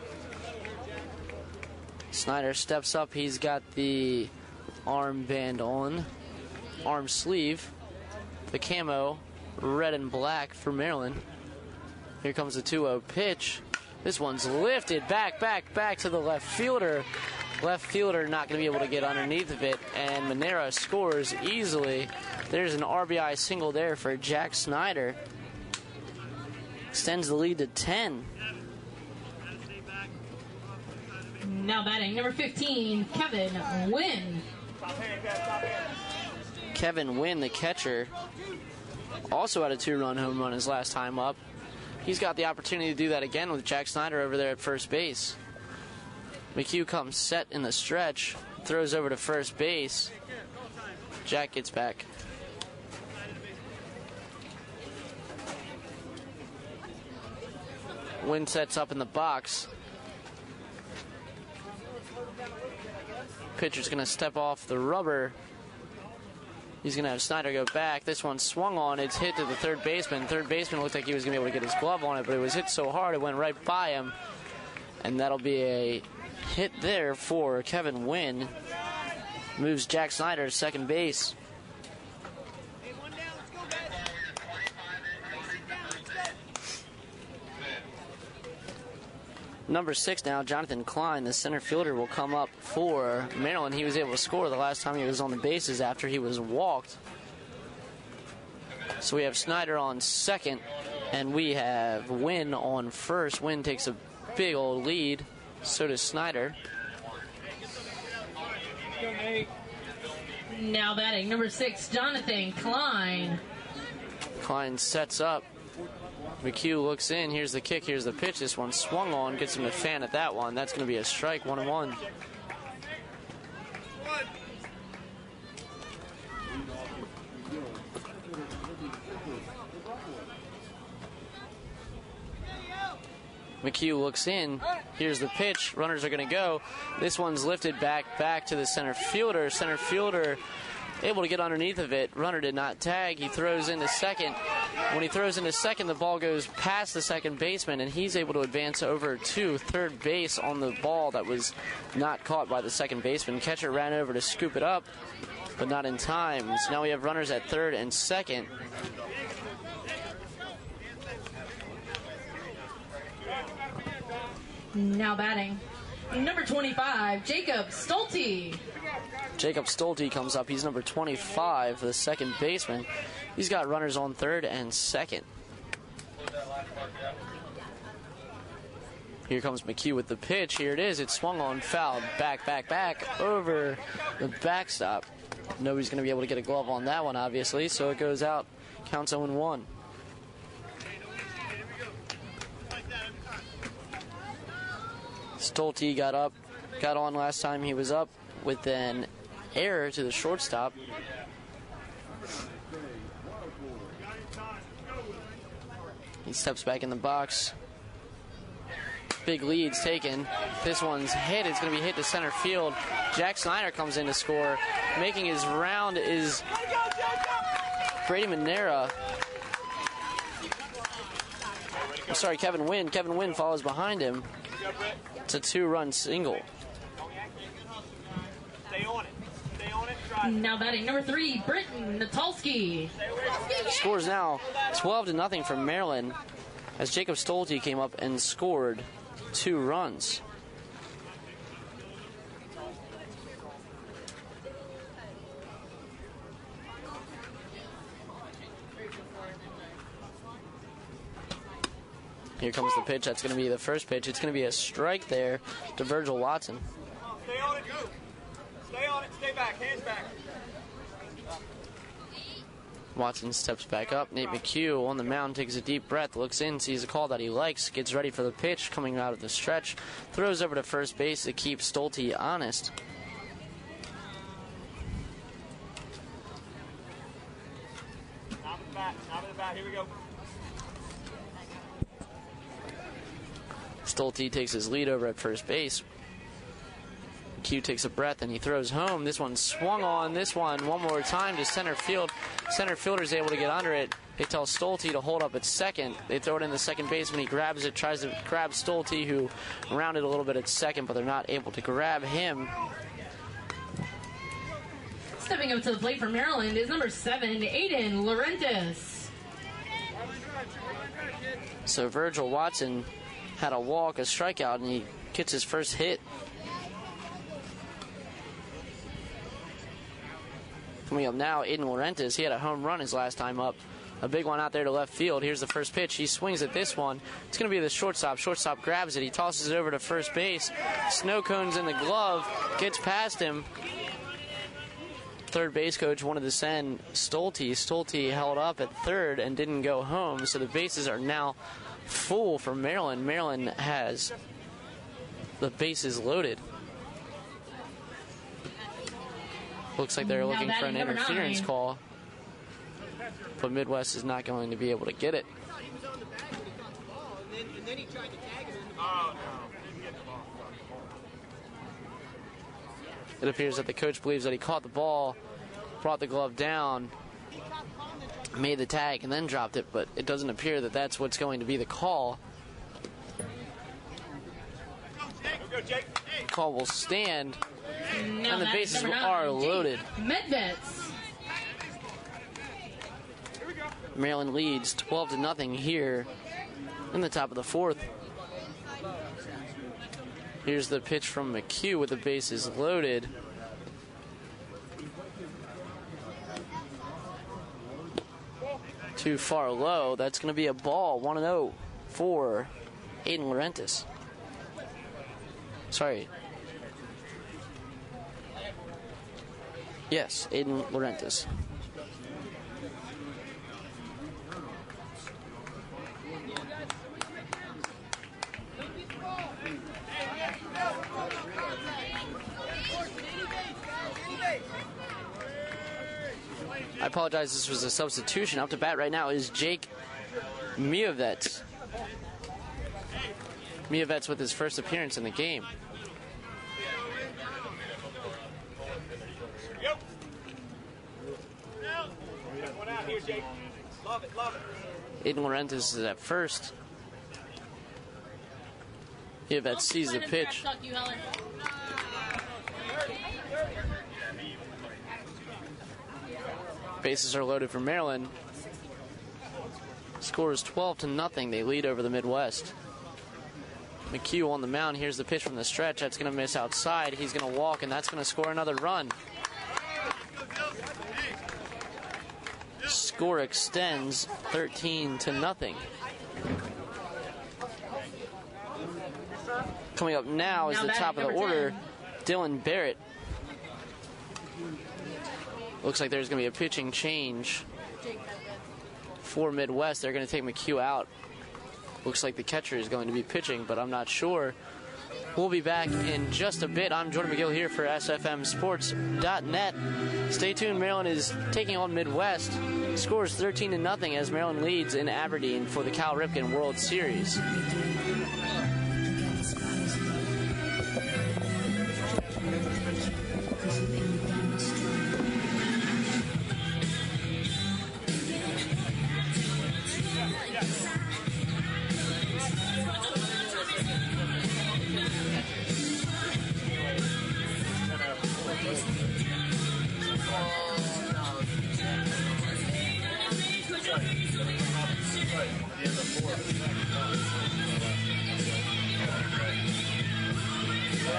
Snyder steps up. He's got the armband on, arm sleeve, the camo, red and black for Maryland. Here comes the two oh pitch. This one's lifted back, back, back to the left fielder. Left fielder not going to be able to get underneath of it, and Manera scores easily. There's an R B I single there for Jack Snyder. Extends the lead to ten. Now batting number fifteen, Kevin Wynn. Kevin Wynn, the catcher, also had a two-run home run his last time up. He's got the opportunity to do that again with Jack Snyder over there at first base. McHugh comes set in the stretch, throws over to first base. Jack gets back. Wynn sets up in the box. Pitcher's going to step off the rubber. He's going to have Snyder go back. This one swung on. It's hit to the third baseman. Third baseman looked like he was going to be able to get his glove on it, but it was hit so hard it went right by him. And that'll be a hit there for Kevin Wynn. Moves Jack Snyder to second base. Number six now, Jonathan Klein, the center fielder, will come up for Maryland. He was able to score the last time he was on the bases after he was walked. So we have Snyder on second, and we have Wynn on first. Wynn takes a big old lead. So does Snyder. Now batting number six, Jonathan Klein. Klein sets up. McHugh looks in. Here's the kick. Here's the pitch. This one swung on. Gets him to fan at that one. That's going to be a strike. One and one. McHugh looks in. Here's the pitch. Runners are going to go. This one's lifted back, back to the center fielder. Center fielder able to get underneath of it. Runner did not tag. He throws into second. When he throws into second, the ball goes past the second baseman, and he's able to advance over to third base on the ball that was not caught by the second baseman. Catcher ran over to scoop it up, but not in time. So now we have runners at third and second. Now batting number twenty-five, Jacob Stolte. Jacob Stolte comes up. He's number twenty-five, the second baseman. He's got runners on third and second. Here comes McHugh with the pitch. Here it is. It's swung on, fouled. Back, back, back over the backstop. Nobody's going to be able to get a glove on that one, obviously, so it goes out. Counts oh and one. Stolte got up, got on last time he was up with an error to the shortstop. He steps back in the box. Big lead's taken. This one's hit. It's going to be hit to center field. Jack Snyder comes in to score. Making his round is Brady Manera. I'm sorry, Kevin Wynn. Kevin Wynn follows behind him. It's a two-run single. Now batting number three, Britton Natalski. Scores now twelve to nothing from Maryland as Jacob Stolte came up and scored two runs. Here comes the pitch. That's going to be the first pitch. It's going to be a strike there to Virgil Watson. Stay on it. Stay on it. Stay back. Hands back. Watson steps back up. Nate McHugh on the mound takes a deep breath, looks in, sees a call that he likes, gets ready for the pitch coming out of the stretch, throws over to first base to keep Stolte honest. Top of the bat. Top of the bat. Here we go. Stolte takes his lead over at first base. Q takes a breath and he throws home. This one swung on. This one one more time to center field. Center fielder's able to get under it. They tell Stolte to hold up at second. They throw it in the second baseman. He grabs it, tries to grab Stolte, who rounded a little bit at second, but they're not able to grab him. Stepping up to the plate for Maryland is number seven, Aiden Laurentis. So Virgil Watson had a walk, a strikeout, and he gets his first hit. Coming up now, Aiden Laurentis. He had a home run his last time up. A big one out there to left field. Here's the first pitch. He swings at this one. It's going to be the shortstop. Shortstop grabs it. He tosses it over to first base. Snow cones in the glove. Gets past him. Third base coach wanted to send Stolte. Stolte held up at third and didn't go home. So the bases are now full for Maryland. Maryland has the bases loaded. Looks like they're Now looking for an batting number interference nine. call, but Midwest is not going to be able to get it. It appears that the coach believes that he caught the ball, brought the glove down, made the tag, and then dropped it, but it doesn't appear that that's what's going to be the call. The call will stand. Now And the batting bases number nine, are Jake loaded. Medveds. Maryland leads twelve to nothing here in the top of the fourth. Here's the pitch from McHugh with the bases loaded. Too far low. That's going to be a ball. one and oh for Aiden Laurentis. Sorry. Yes, Aiden Laurentis. I apologize, this was a substitution. Up to bat right now is Jake Miovets. Miovets with his first appearance in the game. Aiden Laurentis is at first. Miovets sees the pitch. Bases are loaded for Maryland. Score is twelve to nothing. They lead over the Midwest. McHugh on the mound. Here's the pitch from the stretch. That's going to miss outside. He's going to walk, and that's going to score another run. Score extends thirteen to nothing. Coming up now is Now the batting top of the number order, ten. Dylan Barrett. Looks like there's going to be a pitching change for Midwest. They're going to take McHugh out. Looks like the catcher is going to be pitching, but I'm not sure. We'll be back in just a bit. I'm Jordan McGill here for S F M Sports dot net. Stay tuned. Maryland is taking on Midwest. Scores thirteen to nothing as Maryland leads in Aberdeen for the Cal Ripken World Series.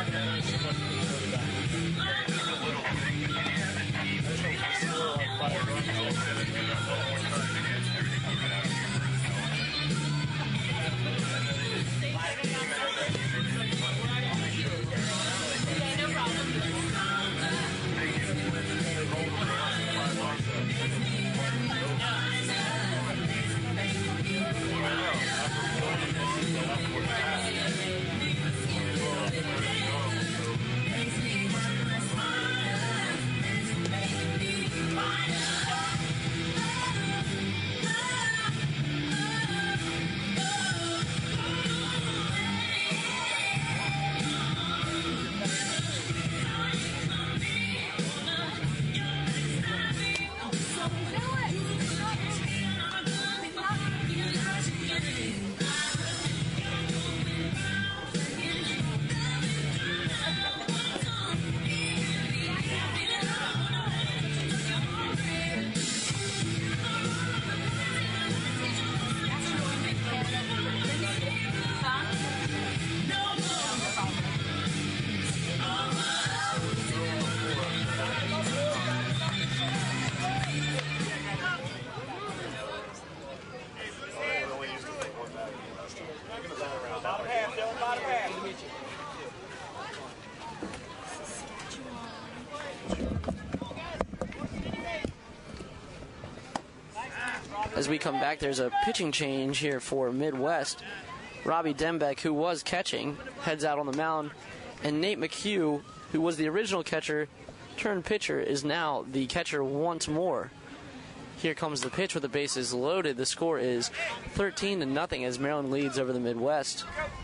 As we come back, there's a pitching change here for Midwest. Robbie Dembeck, who was catching, heads out on the mound, and Nate McHugh, who was the original catcher turned pitcher, is now the catcher once more. Here comes the pitch with the bases loaded. The score is thirteen to nothing as Maryland leads over the Midwest.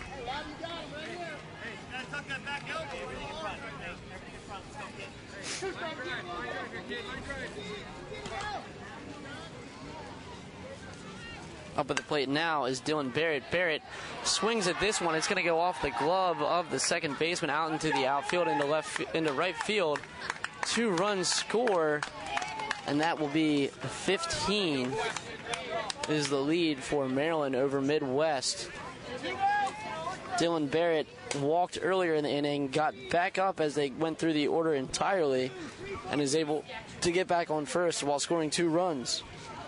Up at the plate now is Dylan Barrett. Barrett swings at this one. It's going to go off the glove of the second baseman out into the outfield, into left, into right field. Two runs score, and that will be fifteen. Is the lead for Maryland over Midwest. Dylan Barrett walked earlier in the inning, got back up as they went through the order entirely, and is able to get back on first while scoring two runs.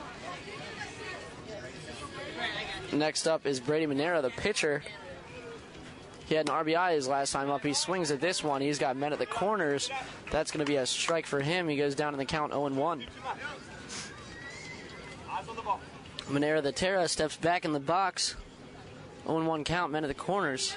Next up is Brady Manera, the pitcher. He had an R B I his last time up. He swings at this one. He's got men at the corners. That's going to be a strike for him. He goes down in the count oh and one. Manera, the Terra, steps back in the box. oh and one count, men at the corners.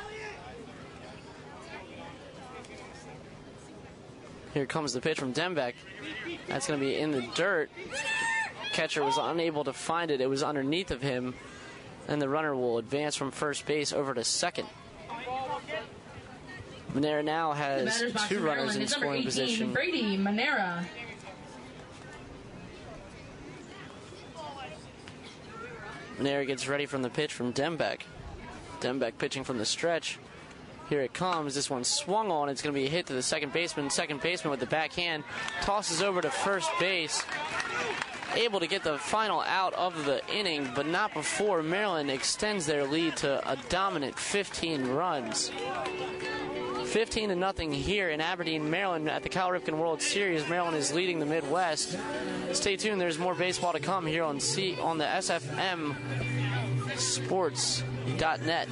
Here comes the pitch from Dembeck. That's going to be in the dirt. Catcher was unable to find it. It was underneath of him. And the runner will advance from first base over to second. Manera now has two runners in scoring position. Brady Manera. Manera gets ready from the pitch from Dembeck. Dembeck pitching from the stretch. Here it comes. This one swung on. It's going to be a hit to the second baseman. Second baseman with the backhand tosses over to first base. Able to get the final out of the inning, but not before Maryland extends their lead to a dominant fifteen runs. fifteen to nothing here in Aberdeen, Maryland at the Cal Ripken World Series. Maryland is leading the Midwest. Stay tuned. There's more baseball to come here on C on the S F M Sports dot net.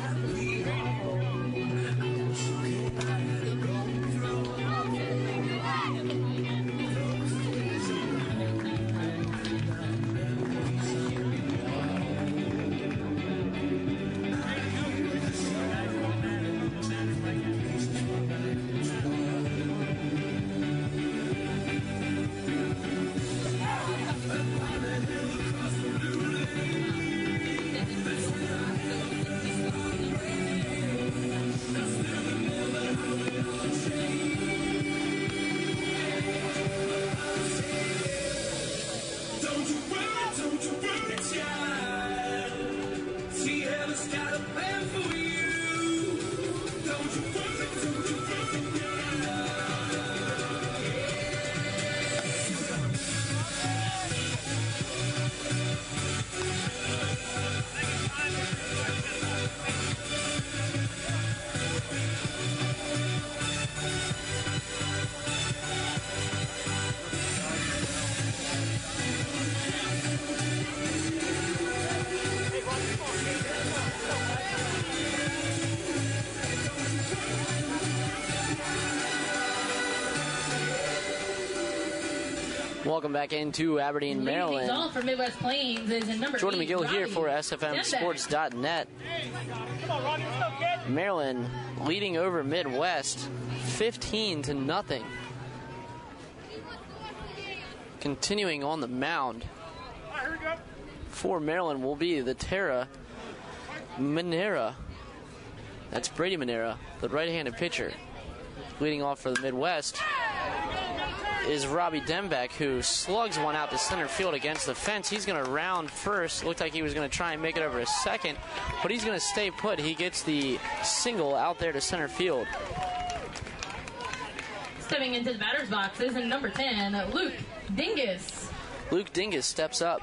Welcome back into Aberdeen, Leading things Maryland. off for Midwest Plains is in number Jordan eight, McGill here Robbie for S F M Sports dot net. Maryland leading over Midwest fifteen to nothing. Continuing on the mound for Maryland will be the Terra Manera. That's Brady Manera, the right-handed pitcher. Leading off for the Midwest is Robbie Dembeck, who slugs one out to center field against the fence. He's going to round first. Looked like he was going to try and make it over a second, but he's going to stay put. He gets the single out there to center field. Stepping into the batter's box is in number ten, Luke Dingus. Luke Dingus steps up.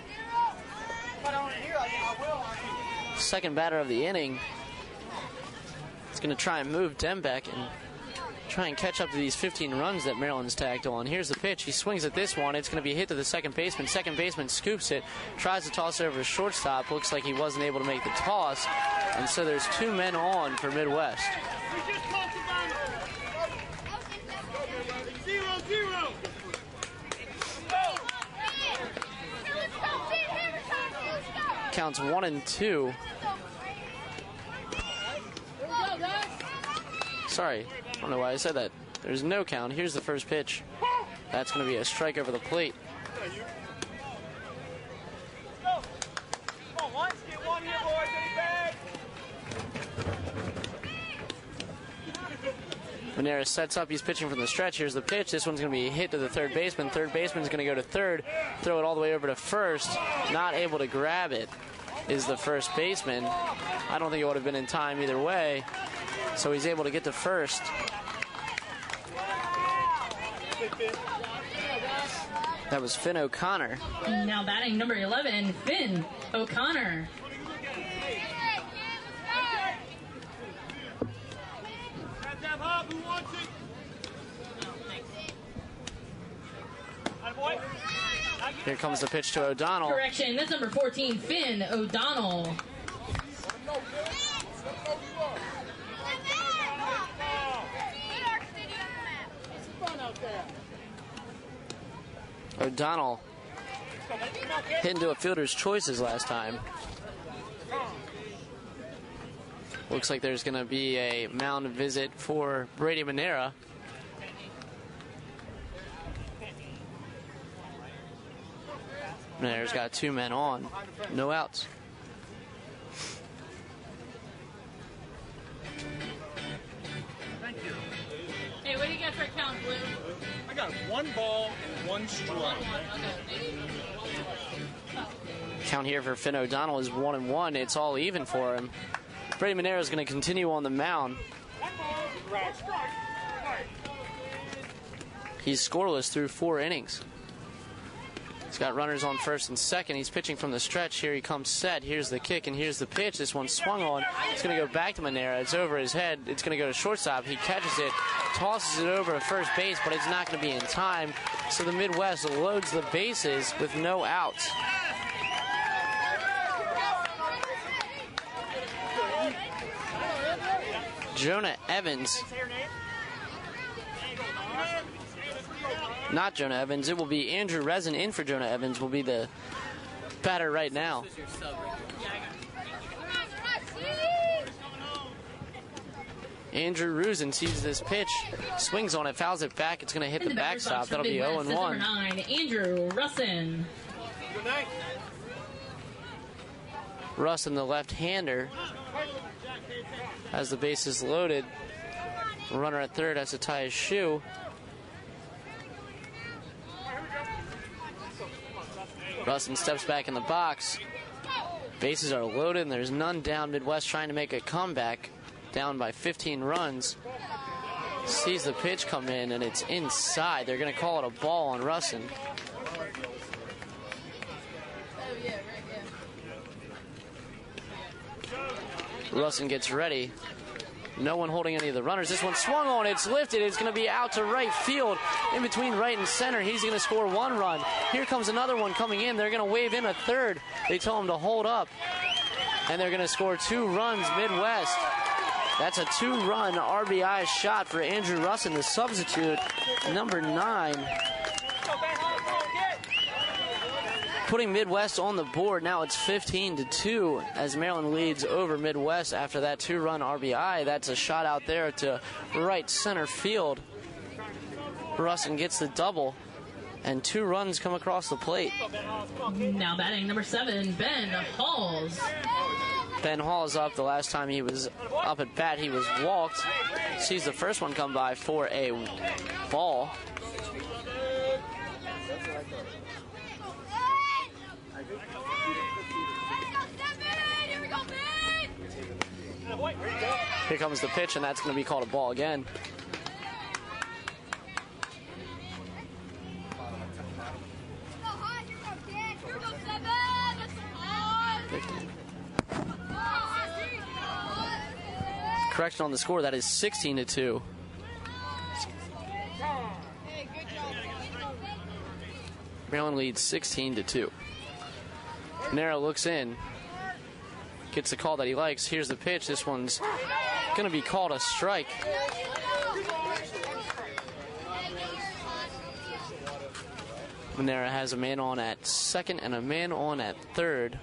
Second batter of the inning. He's going to try and move Dembeck and try and catch up to these fifteen runs that Maryland's tagged on. Here's the pitch. He swings at this one. It's going to be hit to the second baseman. Second baseman scoops it, tries to toss it over to shortstop. Looks like he wasn't able to make the toss. And so there's two men on for Midwest. Zero, zero. Counts one and two. Sorry, I don't know why I said that. There's no count. Here's the first pitch. That's going to be a strike over the plate. Come on, once, get one here, boys. Any bag? Manera sets up. He's pitching from the stretch. Here's the pitch. This one's going to be hit to the third baseman. Third baseman's going to go to third, throw it all the way over to first. Not able to grab it is the first baseman. I don't think it would have been in time either way. So he's able to get to first. That was Finn O'Connor. Now batting number eleven, Finn O'Connor. Here comes the pitch to O'Donnell. Correction, that's number fourteen, Finn O'Donnell. O'Donnell hit into a fielder's choices last time. Looks like there's going to be a mound visit for Brady Manera. Manera's got two men on, no outs. Hey, what do you got for count, Blue? I got one ball and one strike. Count here for Finn O'Donnell is one and one. It's all even for him. Brady Manera is going to continue on the mound. He's scoreless through four innings. He's got runners on first and second. He's pitching from the stretch. Here he comes set. Here's the kick, and here's the pitch. This one swung on. It's going to go back to Manera. It's over his head. It's going to go to shortstop. He catches it, tosses it over to first base, but it's not going to be in time. So the Midwest loads the bases with no outs. Jonah Evans. Not Jonah Evans. It will be Andrew Resin in for Jonah Evans will be the batter right now. Andrew Resin sees this pitch, swings on it, fouls it back. It's going to hit the backstop. That'll be oh and one. Number nine, Andrew Russin. Russin, the left-hander, has the bases loaded. Runner at third has to tie his shoe. Russin steps back in the box. Bases are loaded and there's none down. Midwest trying to make a comeback, down by fifteen runs. Sees the pitch come in and it's inside. They're going to call it a ball on Russin. Russin gets ready. No one holding any of the runners. This one swung on. It's lifted. It's going to be out to right field in between right and center. He's going to score one run. Here comes another one coming in. They're going to wave in a third. They tell him to hold up. And they're going to score two runs Midwest. That's a two-run R B I shot for Andrew Russin, the substitute, number nine. putting Midwest on the board. Now it's fifteen to two as Maryland leads over Midwest after that two-run R B I. That's a shot out there to right center field. Russin gets the double, and two runs come across the plate. Now batting number seven, Ben Halls. Ben Hall's up. The last time he was up at bat, he was walked. Sees the first one come by for a ball. Here comes the pitch, and that's going to be called a ball again. Correction on the score, that is sixteen to two. Maryland leads sixteen to two. Nero looks in, gets the call that he likes. Here's the pitch. This one's going to be called a strike. Manera has a man on at second and a man on at third.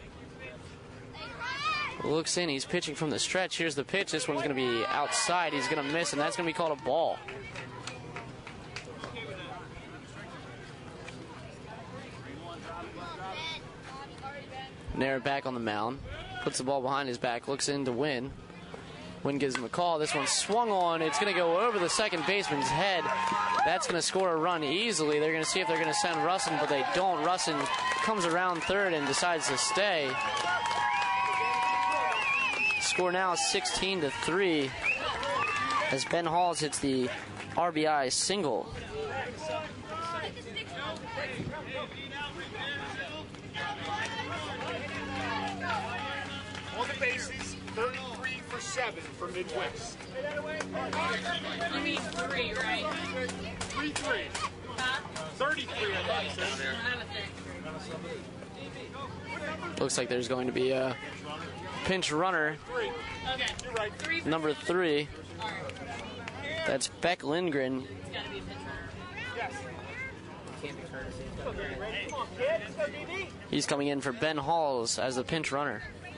Looks in, he's pitching from the stretch. Here's the pitch. This one's going to be outside. He's going to miss, and that's going to be called a ball. Manera back on the mound. Puts the ball behind his back. Looks in to Wynn. Wynn gives him a call. This one's swung on. It's going to go over the second baseman's head. That's going to score a run easily. They're going to see if they're going to send Russin, but they don't. Russin comes around third and decides to stay. Score now sixteen to three as Ben Halls hits the R B I single. On the bases, thirty-three for seven for Midwest. You mean three, right? three three. Huh? thirty-three, I thought you said. Looks like there's going to be a pinch runner. Three. Okay. You're right. Three. Number three. That's Beck Lindgren. It's got to be a pitch runner. He's coming in for Ben Halls as the pinch runner.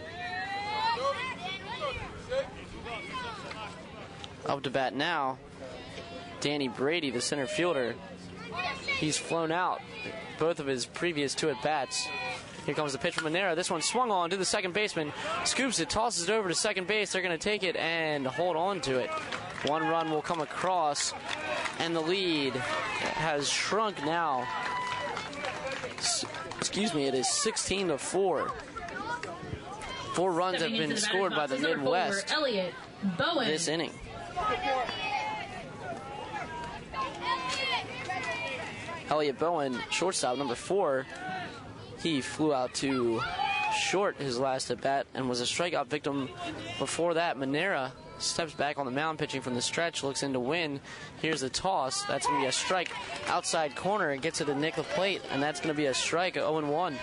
Up to bat now, Danny Brady, the center fielder. He's flown out both of his previous two at-bats. Here comes the pitch from Manera. This one swung on to the second baseman. Scoops it, tosses it over to second base. They're going to take it and hold on to it. One run will come across, and the lead has shrunk now. S- excuse me, it is sixteen to four. Four runs have been scored by the Midwest Elliot Bowen. this inning. Elliot Bowen, shortstop, number four. He flew out to short his last at bat and was a strikeout victim before that. Manera steps back on the mound, pitching from the stretch, looks in to win. Here's a toss. That's going to be a strike outside corner and gets it to nick the plate, and that's going to be a strike, oh and one.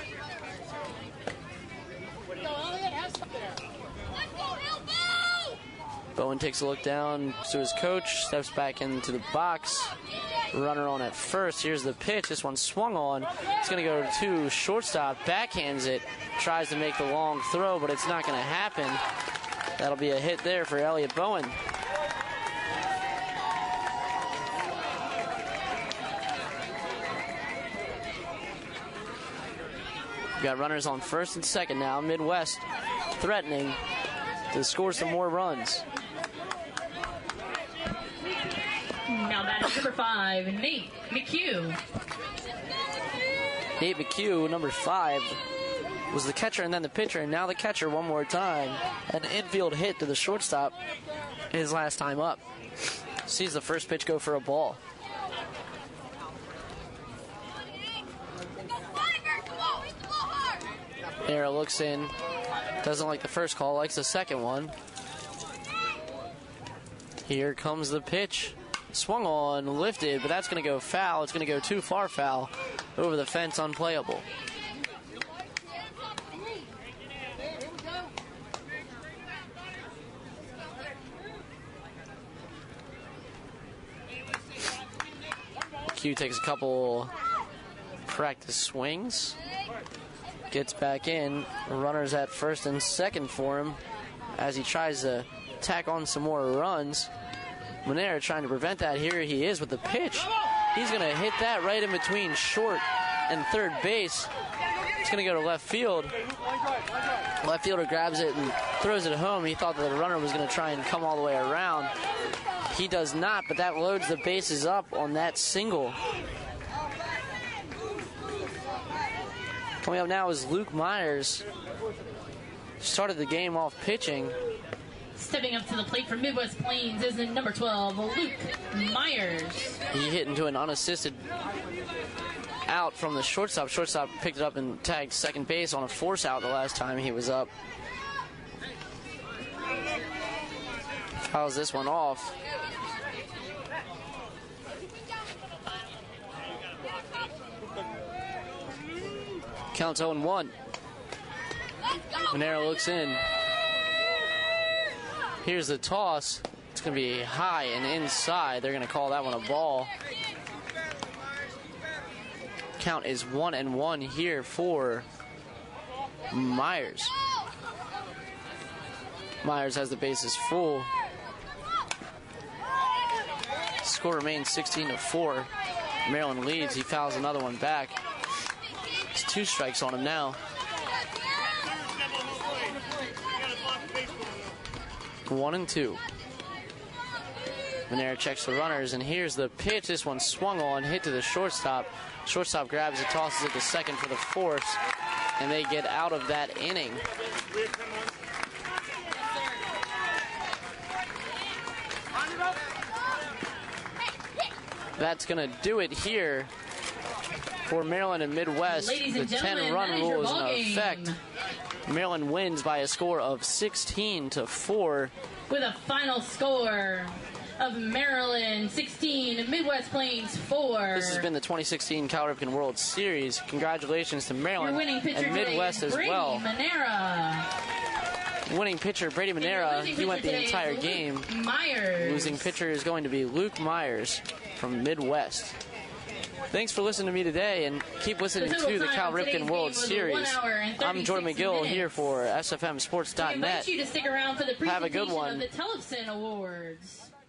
Bowen takes a look down to his coach, steps back into the box. Runner on at first. Here's the pitch. This one swung on. It's going to go to shortstop. Backhands it. Tries to make the long throw, but it's not going to happen. That'll be a hit there for Elliot Bowen. We've got runners on first and second now. Midwest threatening to score some more runs. Now that is number five, Nate McHugh. Nate McHugh, number five, was the catcher and then the pitcher, and now the catcher one more time. An infield hit to the shortstop his last time up. Sees the first pitch go for a ball. Nera looks in, doesn't like the first call, likes the second one. Here comes the pitch. Swung on, lifted, but that's going to go foul. It's going to go too far foul. Over the fence, unplayable. Q takes a couple practice swings. gets back in. Runners at first and second for him as he tries to tack on some more runs. Manera trying to prevent that. Here he is with the pitch. He's going to hit that right in between short and third base. It's going to go to left field. Left fielder grabs it and throws it home. He thought that the runner was going to try and come all the way around. He does not, but that loads the bases up on that single. Coming up now is Luke Myers. Started the game off pitching. Stepping up to the plate for Midwest Plains is the number twelve, Luke Myers. He hit into an unassisted out from the shortstop. Shortstop picked it up and tagged second base on a force out the last time he was up. Fouls this one off. Counts oh and one. Manera looks in. Here's the toss. It's going to be high and inside. They're going to call that one a ball. Count is one and one here for Myers. Myers has the bases full. Score remains sixteen to four. Maryland leads. He fouls another one back. It's two strikes on him now. One and two. Manera checks the runners, and here's the pitch. This one swung on, hit to the shortstop. Shortstop grabs it, tosses it to second for the force, and they get out of that inning. That's going to do it here for Maryland and Midwest. The ten-run rule is in effect. Maryland wins by a score of sixteen to four. With a final score of Maryland sixteen, Midwest Plains four. This has been the twenty sixteen Cal Ripken World Series. Congratulations to Maryland and Midwest as well. Manera. Winning pitcher Brady Manera, he went the entire game. Myers. Losing pitcher is going to be Luke Myers from Midwest. Thanks for listening to me today, and keep listening The to the total Cal time of Ripken today's World game was Series. one hour and I'm Jordan thirty-six McGill minutes. here for S F M Sports dot We net. invite you to stick around for the Have a good presentation one. of the Tellefson Awards.